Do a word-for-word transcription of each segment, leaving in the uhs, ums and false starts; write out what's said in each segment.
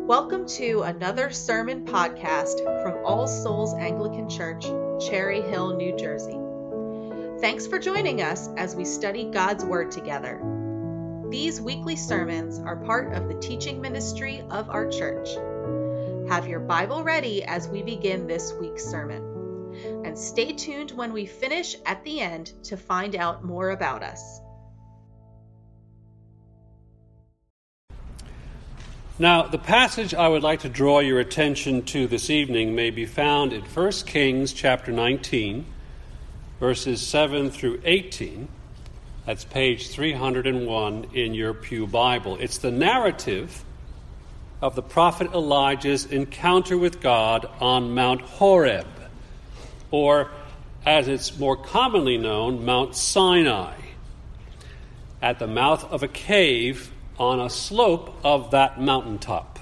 Welcome to another sermon podcast from All Souls Anglican Church, Cherry Hill, New Jersey. Thanks for joining us as we study God's Word together. These weekly sermons are part of the teaching ministry of our church. Have your Bible ready as we begin this week's sermon. And stay tuned when we finish at the end to find out more about us. Now, the passage I would like to draw your attention to this evening may be found in First Kings chapter nineteen, verses seven through eighteen. That's page three hundred one in your Pew Bible. It's the narrative of the prophet Elijah's encounter with God on Mount Horeb, or as it's more commonly known, Mount Sinai, at the mouth of a cave on a slope of that mountaintop.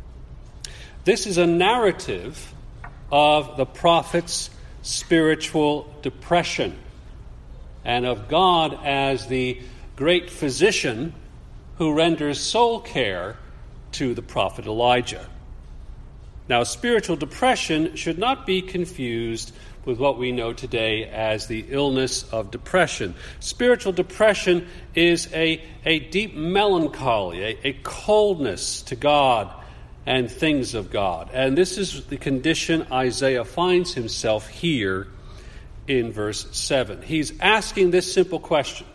This is a narrative of the prophet's spiritual depression and of God as the great physician who renders soul care to the prophet Elijah. Now, spiritual depression should not be confused with what we know today as the illness of depression. Spiritual depression is a, a deep melancholy, a, a coldness to God and things of God. And this is the condition Isaiah finds himself here in verse seven. He's asking this simple question: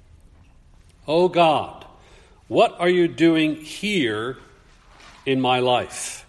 "O God, what are you doing here in my life?"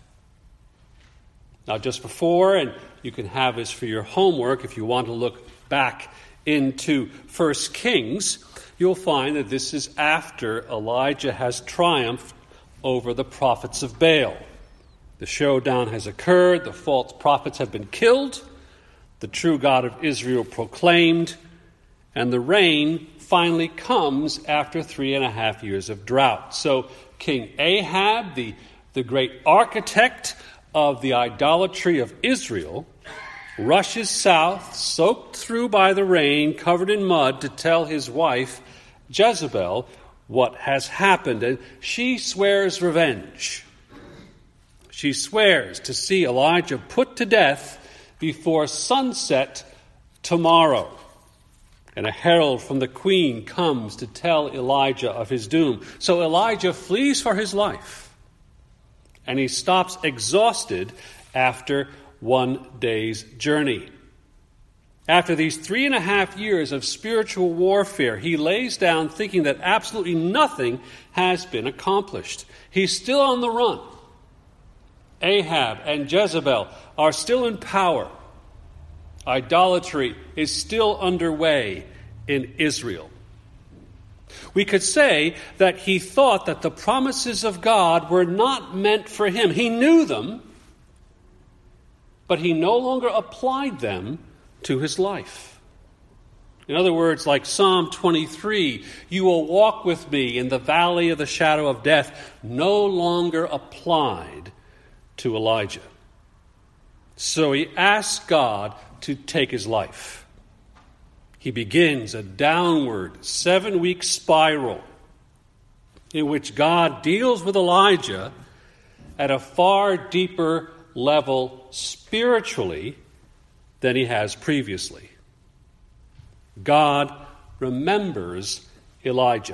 Now, just before, and you can have this for your homework if you want to look back into First Kings, you'll find that this is after Elijah has triumphed over the prophets of Baal. The showdown has occurred, the false prophets have been killed, the true God of Israel proclaimed, and the rain finally comes after three and a half years of drought. So King Ahab, the, the great architect of the idolatry of Israel, rushes south, soaked through by the rain, covered in mud, to tell his wife, Jezebel, what has happened. And she swears revenge. She swears to see Elijah put to death before sunset tomorrow. And a herald from the queen comes to tell Elijah of his doom. So Elijah flees for his life. And he stops exhausted after one day's journey. After these three and a half years of spiritual warfare, he lays down thinking that absolutely nothing has been accomplished. He's still on the run. Ahab and Jezebel are still in power. Idolatry is still underway in Israel. We could say that he thought that the promises of God were not meant for him. He knew them, but he no longer applied them to his life. In other words, like Psalm twenty-three, "You will walk with me in the valley of the shadow of death," no longer applied to Elijah. So he asked God to take his life. He begins a downward seven-week spiral in which God deals with Elijah at a far deeper level spiritually than he has previously. God remembers Elijah.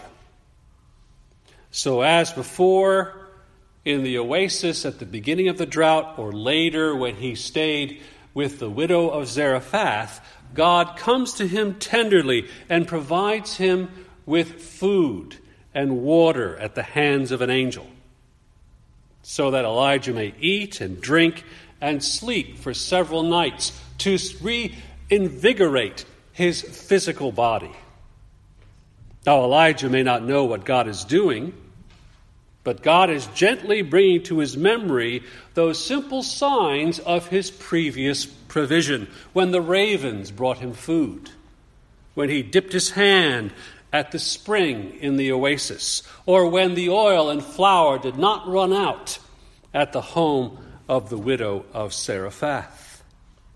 So as before, in the oasis at the beginning of the drought, or later when he stayed with the widow of Zarephath, God comes to him tenderly and provides him with food and water at the hands of an angel, so that Elijah may eat and drink and sleep for several nights to reinvigorate his physical body. Now, Elijah may not know what God is doing, but God is gently bringing to his memory those simple signs of his previous provision, when the ravens brought him food, when he dipped his hand at the spring in the oasis, or when the oil and flour did not run out at the home of the widow of Zarephath.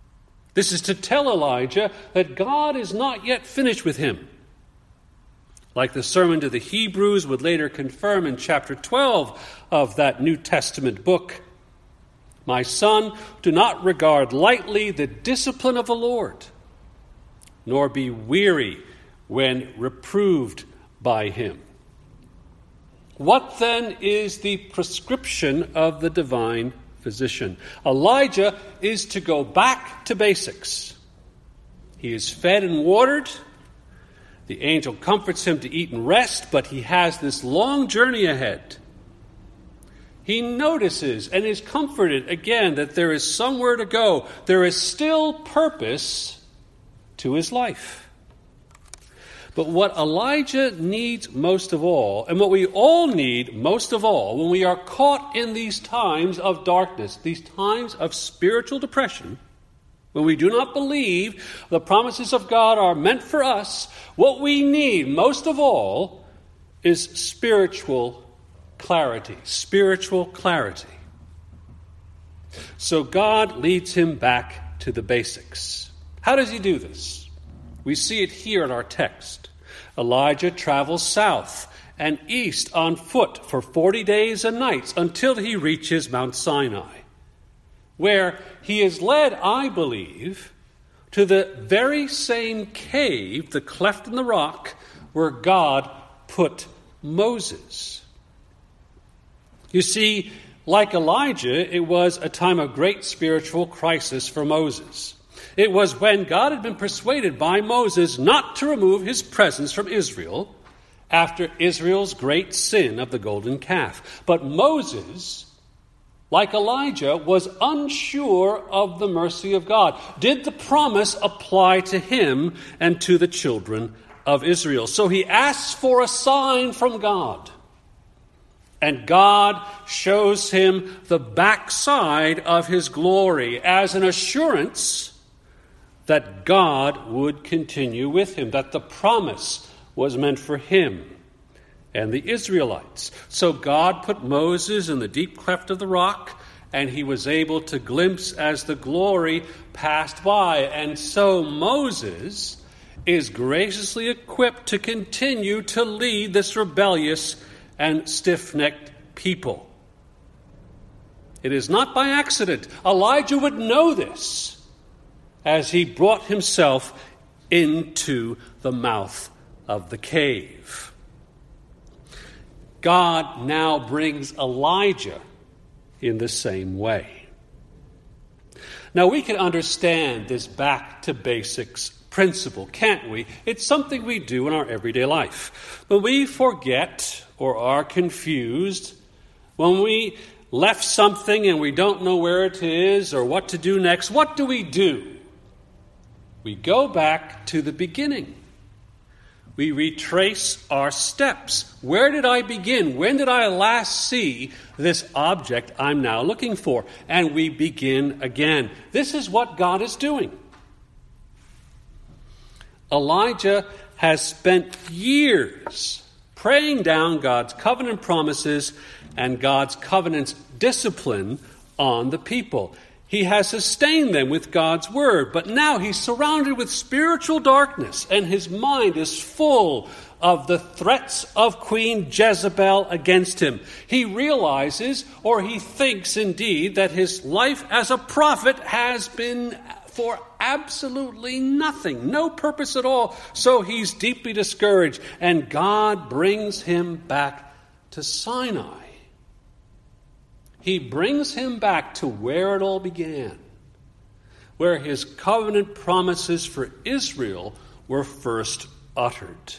This is to tell Elijah that God is not yet finished with him. like the sermon to the Hebrews would later confirm in chapter twelve of that New Testament book. My son, do not regard lightly the discipline of the Lord, nor be weary when reproved by him. What then is the prescription of the divine physician? Elijah is to go back to basics. He is fed and watered. The angel comforts him to eat and rest, but he has this long journey ahead. He notices and is comforted again that there is somewhere to go. There is still purpose to his life. But what Elijah needs most of all, and what we all need most of all when we are caught in these times of darkness, these times of spiritual depression, when we do not believe the promises of God are meant for us, what we need most of all is spiritual clarity. Spiritual clarity. So God leads him back to the basics. How does he do this? We see it here in our text. Elijah travels south and east on foot for forty days and nights until he reaches Mount Sinai, where he is led, I believe, to the very same cave, the cleft in the rock, where God put Moses. You see, like Elijah, it was a time of great spiritual crisis for Moses. It was when God had been persuaded by Moses not to remove his presence from Israel after Israel's great sin of the golden calf. But Moses, like Elijah, was unsure of the mercy of God. Did the promise apply to him and to the children of Israel? So he asks for a sign from God. And God shows him the backside of his glory as an assurance that God would continue with him, that the promise was meant for him and the Israelites. So God put Moses in the deep cleft of the rock, and he was able to glimpse as the glory passed by. And so Moses is graciously equipped to continue to lead this rebellious and stiff-necked people. It is not by accident. Elijah would know this as he brought himself into the mouth of the cave. God now brings Elijah in the same way. Now we can understand this back to basics principle, can't we? It's something we do in our everyday life. But we forget or are confused when we left something and we don't know where it is or what to do next. What do we do? We go back to the beginning. We retrace our steps. Where did I begin? When did I last see this object I'm now looking for? And we begin again. This is what God is doing. Elijah has spent years praying down God's covenant promises and God's covenant's discipline on the people. He has sustained them with God's word, but now he's surrounded with spiritual darkness, and his mind is full of the threats of Queen Jezebel against him. He realizes, or he thinks indeed, that his life as a prophet has been for absolutely nothing, no purpose at all. So he's deeply discouraged, and God brings him back to Sinai. He brings him back to where it all began, where his covenant promises for Israel were first uttered.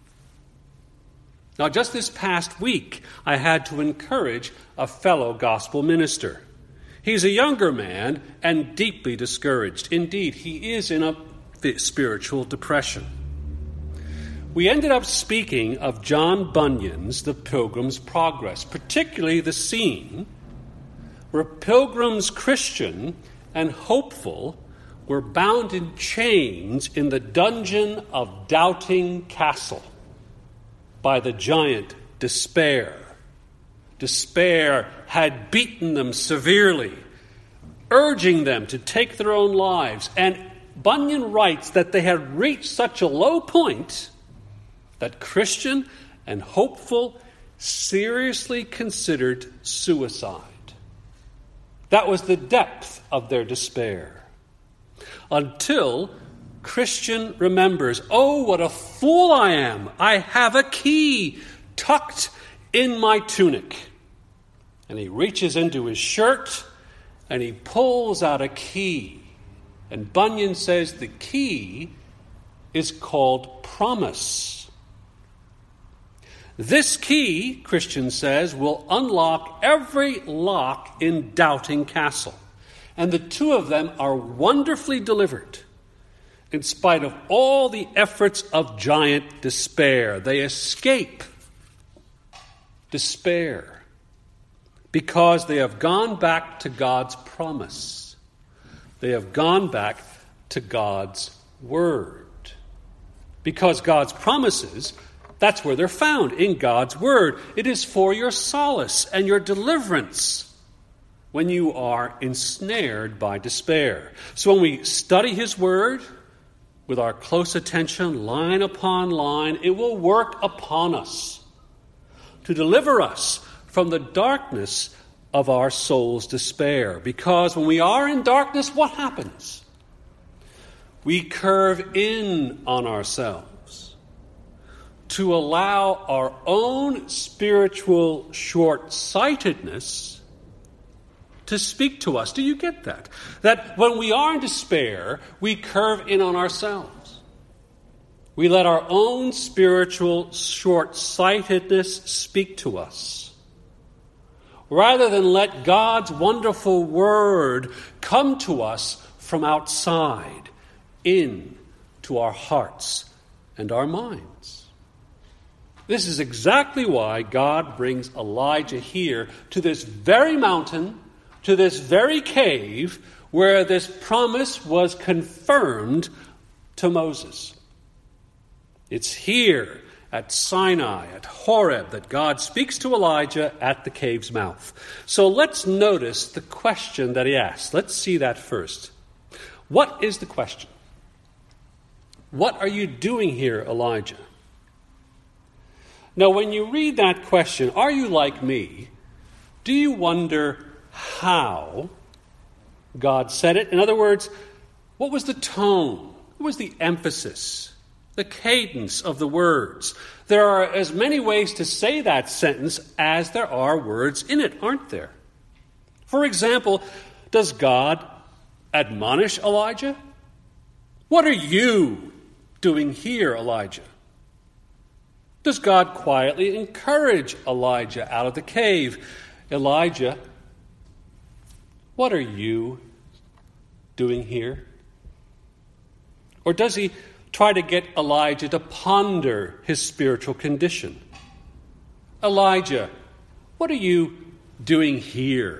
Now, just this past week, I had to encourage a fellow gospel minister. He's a younger man and deeply discouraged. Indeed, he is in a spiritual depression. We ended up speaking of John Bunyan's The Pilgrim's Progress, particularly the scene where pilgrims, Christian and hopeful, were bound in chains in the dungeon of Doubting Castle by the giant Despair. Despair had beaten them severely, urging them to take their own lives. And Bunyan writes that they had reached such a low point that Christian and hopeful seriously considered suicide. That was the depth of their despair. Until Christian remembers, oh, what a fool I am. I have a key tucked in my tunic. And he reaches into his shirt and he pulls out a key. And Bunyan says the key is called promise. This key, Christian says, will unlock every lock in Doubting Castle. And the two of them are wonderfully delivered. In spite of all the efforts of giant despair, they escape despair because they have gone back to God's promise. They have gone back to God's word. Because God's promises, that's where they're found, in God's word. It is for your solace and your deliverance when you are ensnared by despair. So when we study his word with our close attention, line upon line, it will work upon us to deliver us from the darkness of our soul's despair. Because when we are in darkness, what happens? We curve in on ourselves to allow our own spiritual short-sightedness to speak to us. Do you get that? That when we are in despair, we curve in on ourselves. We let our own spiritual short-sightedness speak to us, rather than let God's wonderful word come to us from outside, in to our hearts and our minds. This is exactly why God brings Elijah here to this very mountain, to this very cave, where this promise was confirmed to Moses. It's here at Sinai, at Horeb, that God speaks to Elijah at the cave's mouth. So let's notice the question that he asks. Let's see that first. What is the question? What are you doing here, Elijah? Now, when you read that question, are you like me? Do you wonder how God said it? In other words, what was the tone? What was the emphasis? The cadence of the words? There are as many ways to say that sentence as there are words in it, aren't there? For example, does God admonish Elijah? What are you doing here, Elijah? Does God quietly encourage Elijah out of the cave? Elijah, what are you doing here? Or does he try to get Elijah to ponder his spiritual condition? Elijah, what are you doing here?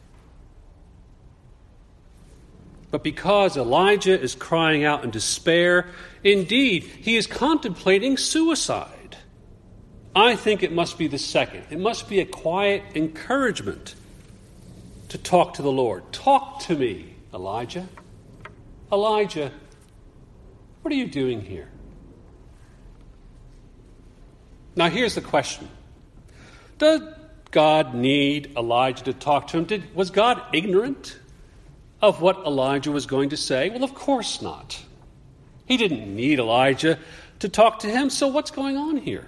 But because Elijah is crying out in despair, indeed, he is contemplating suicide. I think it must be the second. It must be a quiet encouragement to talk to the Lord. Talk to me, Elijah. Elijah, what are you doing here? Now here's the question. Does God need Elijah to talk to him? Did, was God ignorant of what Elijah was going to say? Well, of course not. He didn't need Elijah to talk to him, so what's going on here?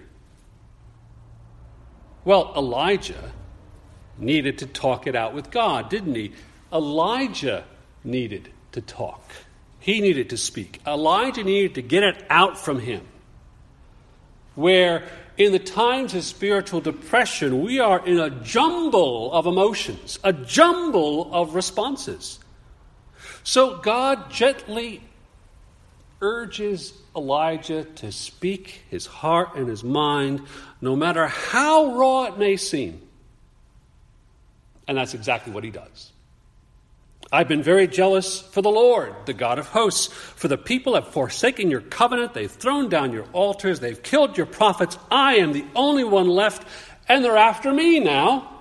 Well, Elijah needed to talk it out with God, didn't he? Elijah needed to talk. He needed to speak. Elijah needed to get it out from him. Where in the times of spiritual depression, we are in a jumble of emotions, a jumble of responses. So God gently urges Elijah to speak his heart and his mind, no matter how raw it may seem. And that's exactly what he does. I've been very jealous for the Lord, the God of hosts, for the people have forsaken your covenant, they've thrown down your altars, they've killed your prophets. I am the only one left, and they're after me now.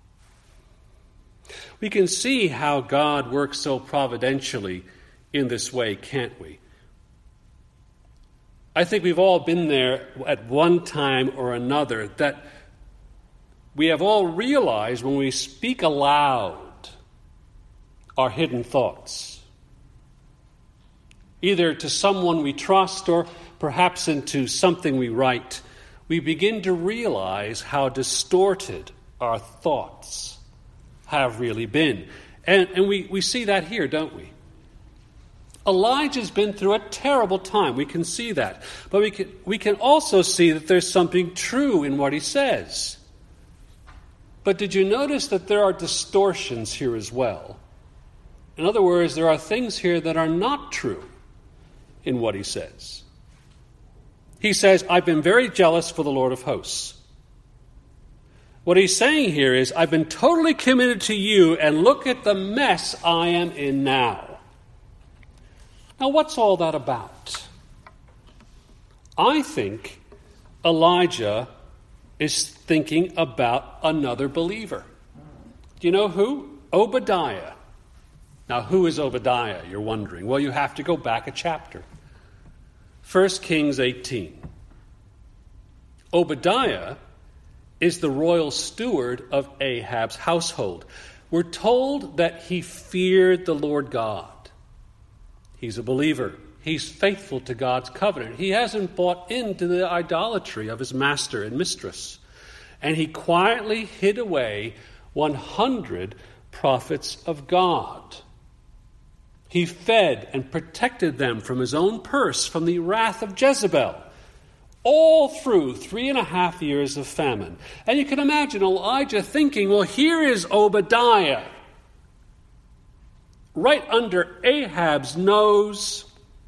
We can see how God works so providentially in this way, can't we? I think we've all been there at one time or another, that we have all realized when we speak aloud our hidden thoughts, either to someone we trust or perhaps into something we write, we begin to realize how distorted our thoughts have really been. And, and we, we see that here, don't we? Elijah's been through a terrible time. We can see that. But we can, we can also see that there's something true in what he says. But did you notice that there are distortions here as well? In other words, there are things here that are not true in what he says. He says, I've been very jealous for the Lord of hosts. What he's saying here is, I've been totally committed to you, and look at the mess I am in now. Now, what's all that about? I think Elijah is thinking about another believer. Do you know who? Obadiah. Now, who is Obadiah, you're wondering? Well, you have to go back a chapter. First Kings eighteen. Obadiah is the royal steward of Ahab's household. We're told that he feared the Lord God. He's a believer. He's faithful to God's covenant. He hasn't bought into the idolatry of his master and mistress. And he quietly hid away one hundred prophets of God. He fed and protected them from his own purse, from the wrath of Jezebel, all through three and a half years of famine. And you can imagine Elijah thinking, well, here is Obadiah, right under Ahab's nose,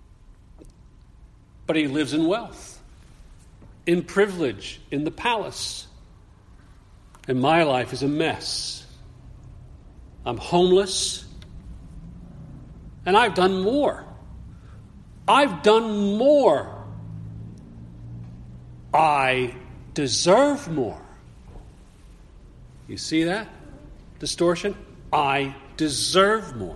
but he lives in wealth, in privilege, in the palace. And my life is a mess. I'm homeless. And I've done more. I've done more. I deserve more. You see that distortion? I deserve more.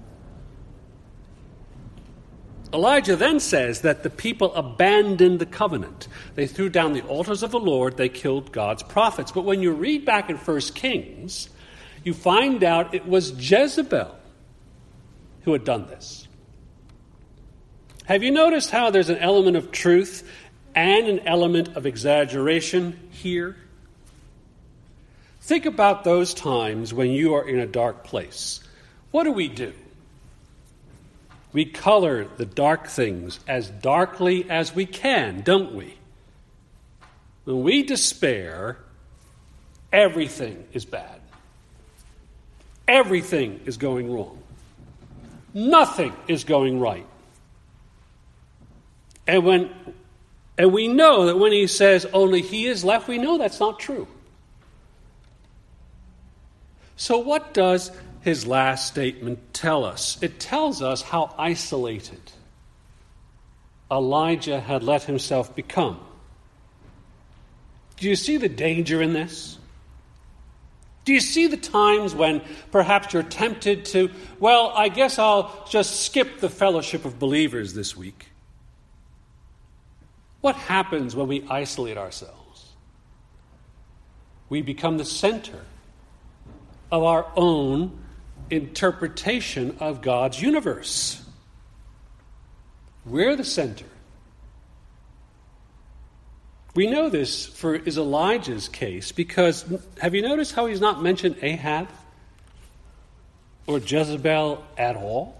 Elijah then says that the people abandoned the covenant. They threw down the altars of the Lord. They killed God's prophets. But when you read back in First Kings, you find out it was Jezebel who had done this. Have you noticed how there's an element of truth and an element of exaggeration here? Think about those times when you are in a dark place. What do we do? We color the dark things as darkly as we can, don't we? When we despair, everything is bad. Everything is going wrong. Nothing is going right. And when and we know that when he says only he is left, we know that's not true. So what does his last statement tell us? It tells us how isolated Elijah had let himself become. Do you see the danger in this? Do you see the times when perhaps you're tempted to, well, I guess I'll just skip the fellowship of believers this week? What happens when we isolate ourselves? We become the center of our own interpretation of God's universe. We're the center. We know this for is Elijah's case because have you noticed how he's not mentioned Ahab or Jezebel at all?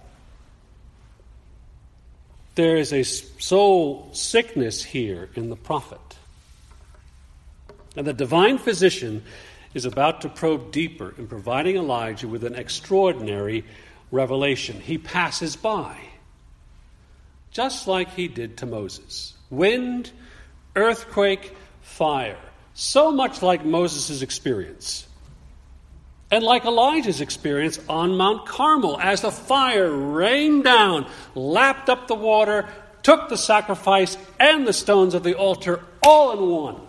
There is a soul sickness here in the prophet. And the divine physician is about to probe deeper in providing Elijah with an extraordinary revelation. He passes by, just like he did to Moses. Wind, earthquake, fire. So much like Moses' experience. And like Elijah's experience on Mount Carmel, as the fire rained down, lapped up the water, took the sacrifice and the stones of the altar all in one.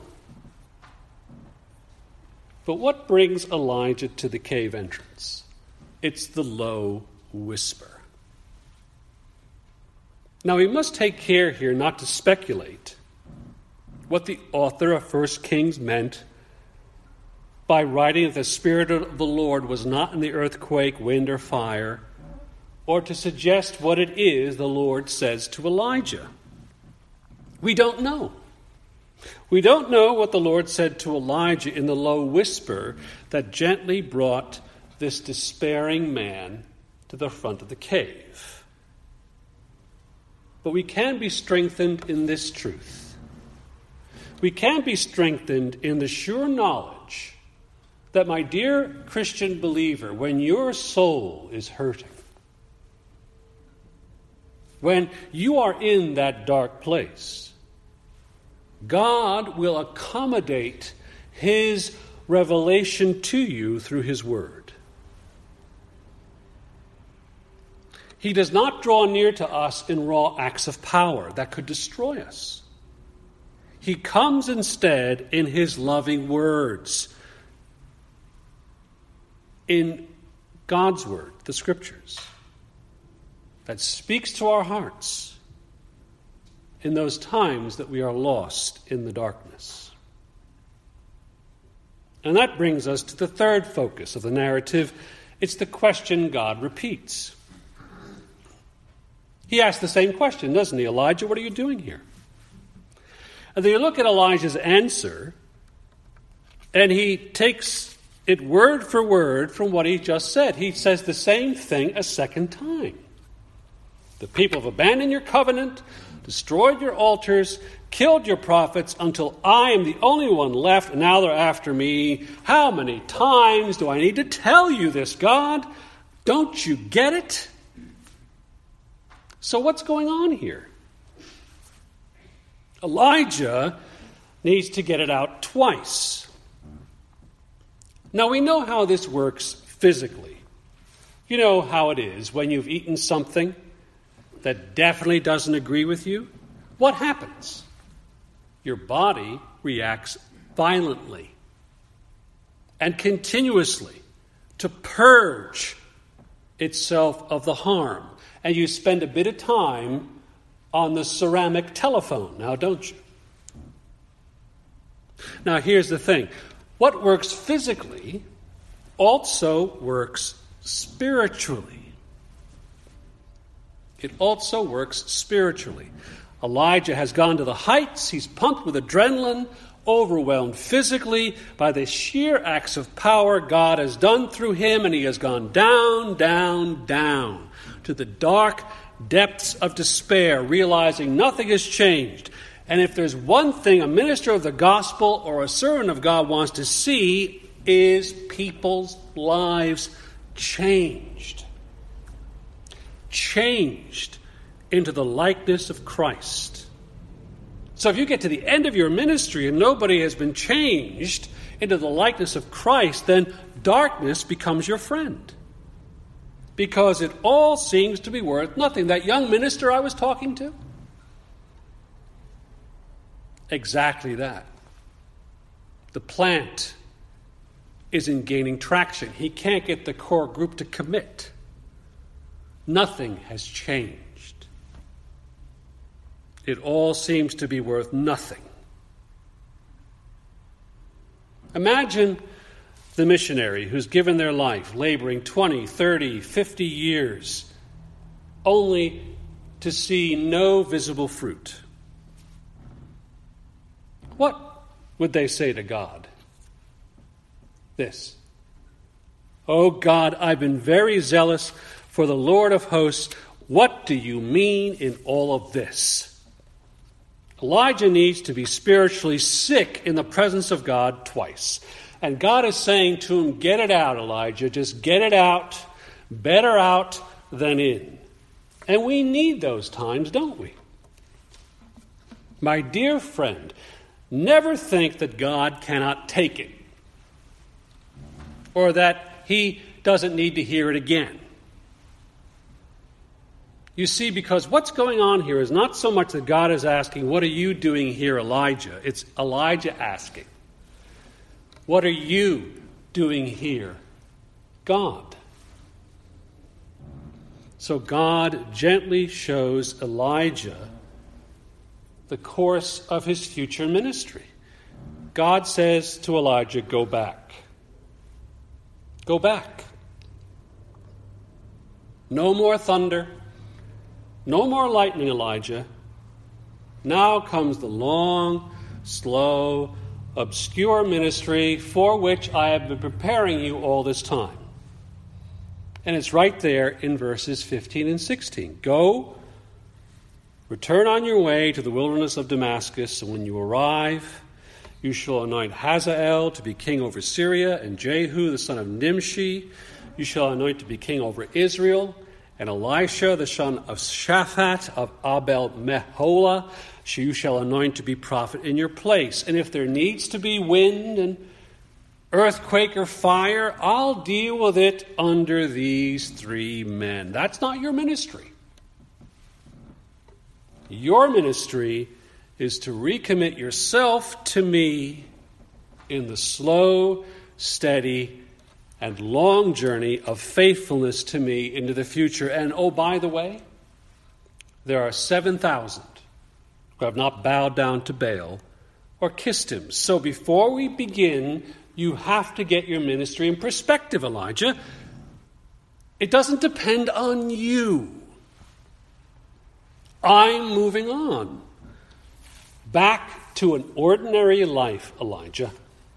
But what brings Elijah to the cave entrance? It's the low whisper. Now, we must take care here not to speculate what the author of First Kings meant by writing that the Spirit of the Lord was not in the earthquake, wind, or fire, or to suggest what it is the Lord says to Elijah. We don't know. We don't know what the Lord said to Elijah in the low whisper that gently brought this despairing man to the front of the cave. But we can be strengthened in this truth. We can be strengthened in the sure knowledge that, my dear Christian believer, when your soul is hurting, when you are in that dark place, God will accommodate His revelation to you through His Word. He does not draw near to us in raw acts of power that could destroy us. He comes instead in His loving words, in God's Word, the Scriptures, that speaks to our hearts in those times that we are lost in the darkness. And that brings us to the third focus of the narrative. It's the question God repeats. He asks the same question, doesn't he? Elijah, what are you doing here? And then you look at Elijah's answer, and he takes it word for word from what he just said. He says the same thing a second time. The people have abandoned your covenant, destroyed your altars, killed your prophets until I am the only one left, and now they're after me. How many times do I need to tell you this, God? Don't you get it? So what's going on here? Elijah needs to get it out twice. Now we know how this works physically. You know how it is when you've eaten something that definitely doesn't agree with you. What happens? Your body reacts violently and continuously to purge itself of the harm. And you spend a bit of time on the ceramic telephone, now don't you? Now here's the thing. What works physically also works spiritually. It also works spiritually. Elijah has gone to the heights. He's pumped with adrenaline, overwhelmed physically by the sheer acts of power God has done through him, and he has gone down, down, down to the dark depths of despair, realizing nothing has changed. And if there's one thing a minister of the gospel or a servant of God wants to see, is people's lives changed. Changed into the likeness of Christ. So if you get to the end of your ministry and nobody has been changed into the likeness of Christ, then darkness becomes your friend. Because it all seems to be worth nothing. That young minister I was talking to? Exactly that. The plant isn't gaining traction. He can't get the core group to commit. Nothing has changed. It all seems to be worth nothing. Imagine the missionary who's given their life, laboring twenty, thirty, fifty years, only to see no visible fruit. What would they say to God? This: "Oh God, I've been very zealous for the Lord of hosts. What do you mean in all of this?" Elijah needs to be spiritually sick in the presence of God twice. And God is saying to him, get it out, Elijah. Just get it out. Better out than in. And we need those times, don't we? My dear friend, never think that God cannot take it, or that he doesn't need to hear it again. You see, because what's going on here is not so much that God is asking, what are you doing here, Elijah? It's Elijah asking, what are you doing here, God? So God gently shows Elijah the course of his future ministry. God says to Elijah, go back. Go back. No more thunder. No more lightning, Elijah. Now comes the long, slow, obscure ministry for which I have been preparing you all this time. And it's right there in verses fifteen and sixteen. Go, return on your way to the wilderness of Damascus, and when you arrive, you shall anoint Hazael to be king over Syria, and Jehu the son of Nimshi you shall anoint to be king over Israel, and Elisha the son of Shaphat of Abel-Meholah you shall anoint to be prophet in your place. And if there needs to be wind and earthquake or fire, I'll deal with it under these three men. That's not your ministry. Your ministry is to recommit yourself to me in the slow, steady, and long journey of faithfulness to me into the future. And oh, by the way, there are seven thousand who have not bowed down to Baal or kissed him. So before we begin, you have to get your ministry in perspective, Elijah. It doesn't depend on you. I'm moving on. Back to an ordinary life, Elijah.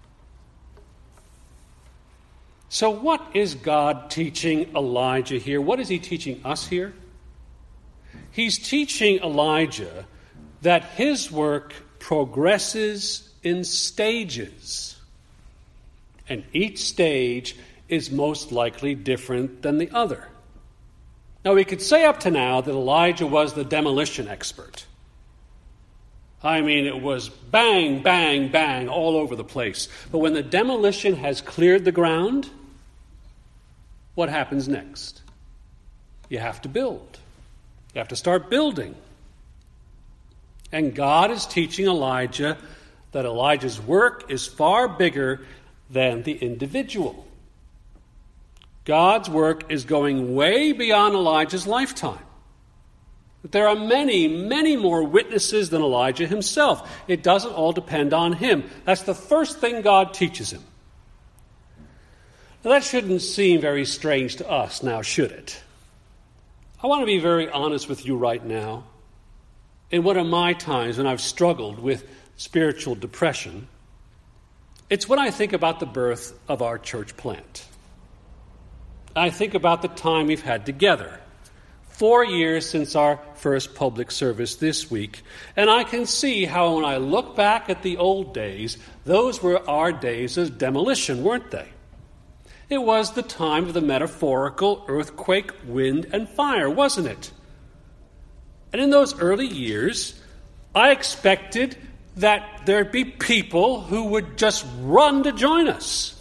So what is God teaching Elijah here? What is he teaching us here? He's teaching Elijah that his work progresses in stages. And each stage is most likely different than the other. Now, we could say up to now that Elijah was the demolition expert. I mean, it was bang, bang, bang all over the place. But when the demolition has cleared the ground, what happens next? You have to build. You have to start building. And God is teaching Elijah that Elijah's work is far bigger than the individual. God's work is going way beyond Elijah's lifetime. But there are many, many more witnesses than Elijah himself. It doesn't all depend on him. That's the first thing God teaches him. Now, that shouldn't seem very strange to us now, should it? I want to be very honest with you right now. In one of my times when I've struggled with spiritual depression, it's when I think about the birth of our church plant. I think about the time we've had together. Four years since our first public service this week. And I can see how when I look back at the old days, those were our days of demolition, weren't they? It was the time of the metaphorical earthquake, wind, and fire, wasn't it? And in those early years, I expected that there'd be people who would just run to join us.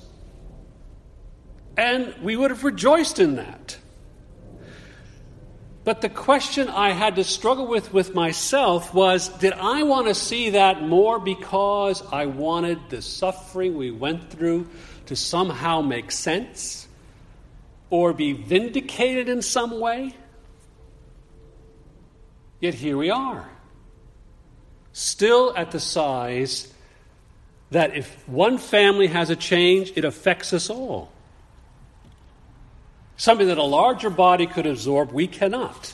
And we would have rejoiced in that. But the question I had to struggle with with myself was, did I want to see that more because I wanted the suffering we went through to somehow make sense or be vindicated in some way? Yet here we are, still at the size that if one family has a change, it affects us all. Something that a larger body could absorb, we cannot.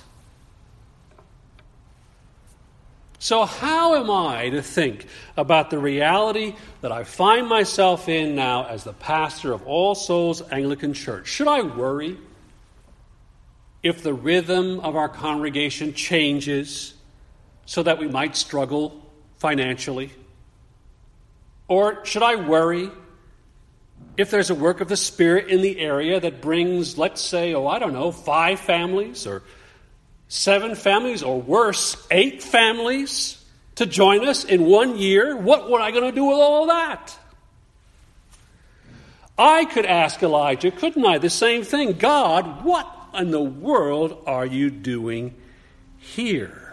So how am I to think about the reality that I find myself in now as the pastor of All Souls Anglican Church? Should I worry if the rhythm of our congregation changes so that we might struggle financially? Or should I worry if there's a work of the Spirit in the area that brings, let's say, oh, I don't know, five families or seven families or worse, eight families to join us in one year? What were I going to do with all of that? I could ask Elijah, couldn't I, the same thing. God, what in the world are you doing here?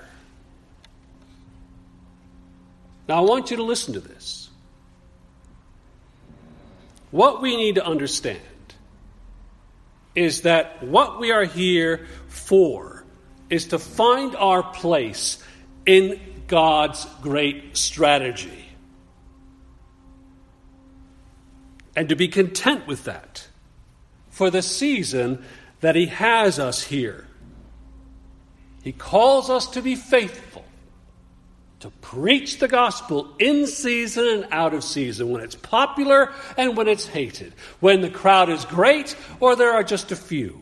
Now, I want you to listen to this. What we need to understand is that what we are here for is to find our place in God's great strategy. And to be content with that for the season that he has us here. He calls us to be faithful, to preach the gospel in season and out of season, when it's popular and when it's hated, when the crowd is great or there are just a few.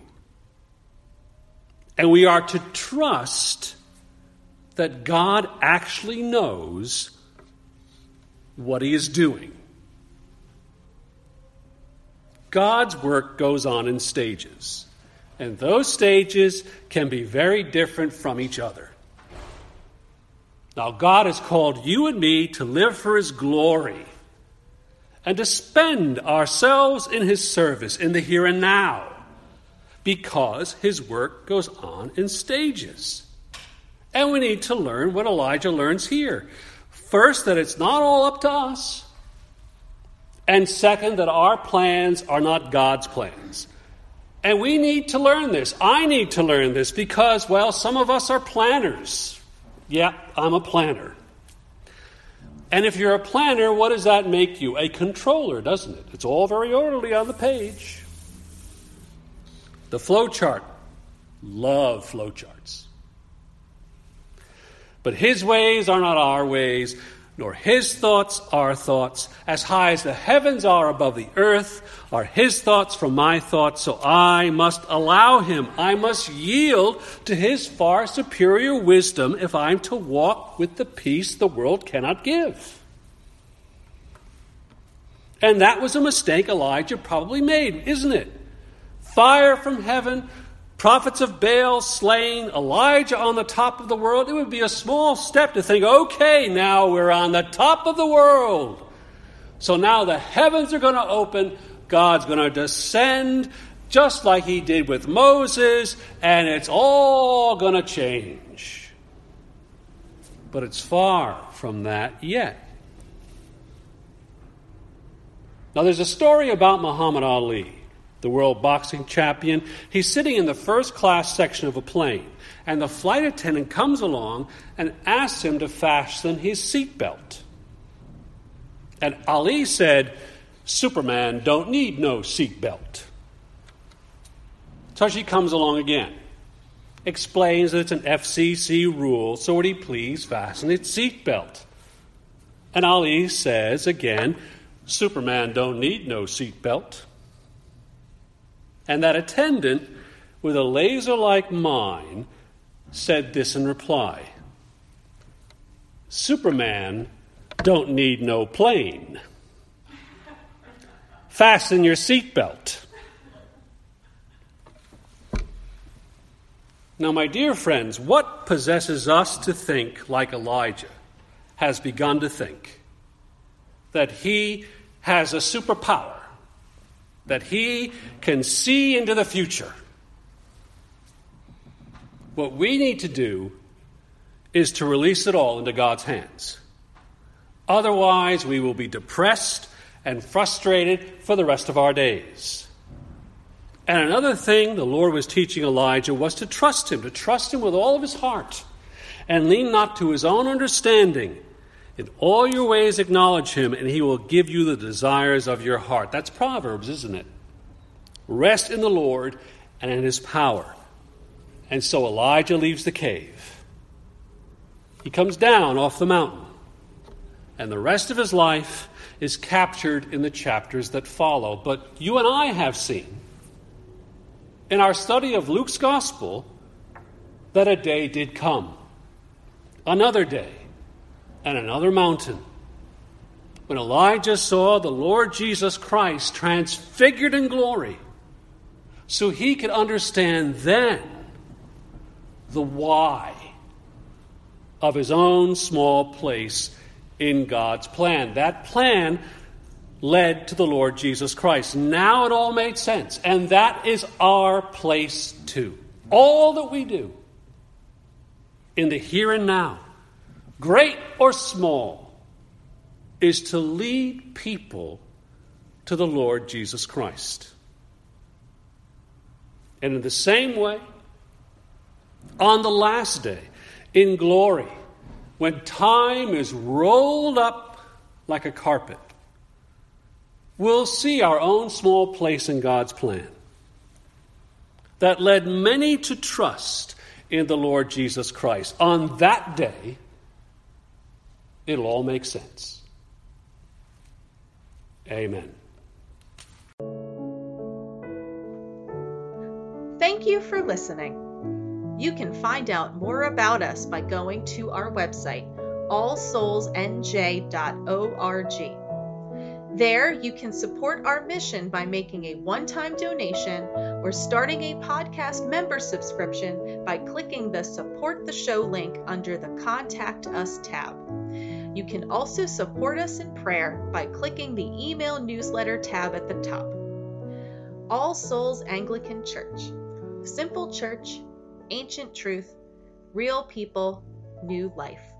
And we are to trust that God actually knows what he is doing. God's work goes on in stages, and those stages can be very different from each other. Now, God has called you and me to live for his glory and to spend ourselves in his service in the here and now, because his work goes on in stages. And we need to learn what Elijah learns here. First, that it's not all up to us. And second, that our plans are not God's plans. And we need to learn this. I need to learn this because, well, some of us are planners. Yeah, I'm a planner. And if you're a planner, what does that make you? A controller, doesn't it? It's all very orderly on the page. The flow chart. Love flow charts. But his ways are not our ways, nor his thoughts our thoughts. As high as the heavens are above the earth are his thoughts from my thoughts, so I must allow him. I must yield to his far superior wisdom if I'm to walk with the peace the world cannot give. And that was a mistake Elijah probably made, isn't it? Fire from heaven, prophets of Baal slain, Elijah on the top of the world. It would be a small step to think, okay, now we're on the top of the world. So now the heavens are going to open. God's going to descend just like he did with Moses, and it's all going to change. But it's far from that yet. Now there's a story about Muhammad Ali, the world boxing champion. He's sitting in the first class section of a plane, and the flight attendant comes along and asks him to fasten his seatbelt. And Ali said, "Superman don't need no seatbelt." So she comes along again, explains that it's an F C C rule, so would he please fasten his seatbelt? And Ali says again, "Superman don't need no seatbelt." And that attendant, with a laser-like mind, said this in reply: "Superman don't need no plane. Fasten your seatbelt." Now, my dear friends, what possesses us to think like Elijah has begun to think? That he has a superpower, that he can see into the future. What we need to do is to release it all into God's hands. Otherwise, we will be depressed and frustrated for the rest of our days. And another thing the Lord was teaching Elijah was to trust him, to trust him with all of his heart, and lean not to his own understanding. In all your ways acknowledge him, and he will give you the desires of your heart. That's Proverbs, isn't it? Rest in the Lord and in his power. And so Elijah leaves the cave. He comes down off the mountain, and the rest of his life is captured in the chapters that follow. But you and I have seen, in our study of Luke's gospel, that a day did come. Another day. And another mountain, when Elijah saw the Lord Jesus Christ transfigured in glory, so he could understand then the why of his own small place in God's plan. That plan led to the Lord Jesus Christ. Now it all made sense, and that is our place too. All that we do in the here and now, great or small, is to lead people to the Lord Jesus Christ. And in the same way, on the last day, in glory, when time is rolled up like a carpet, we'll see our own small place in God's plan that led many to trust in the Lord Jesus Christ. On that day, it'll all make sense. Amen. Thank you for listening. You can find out more about us by going to our website, all souls n j dot org. There, you can support our mission by making a one-time donation or starting a podcast member subscription by clicking the Support the Show link under the Contact Us tab. You can also support us in prayer by clicking the Email Newsletter tab at the top. All Souls Anglican Church. Simple church, ancient truth, real people, new life.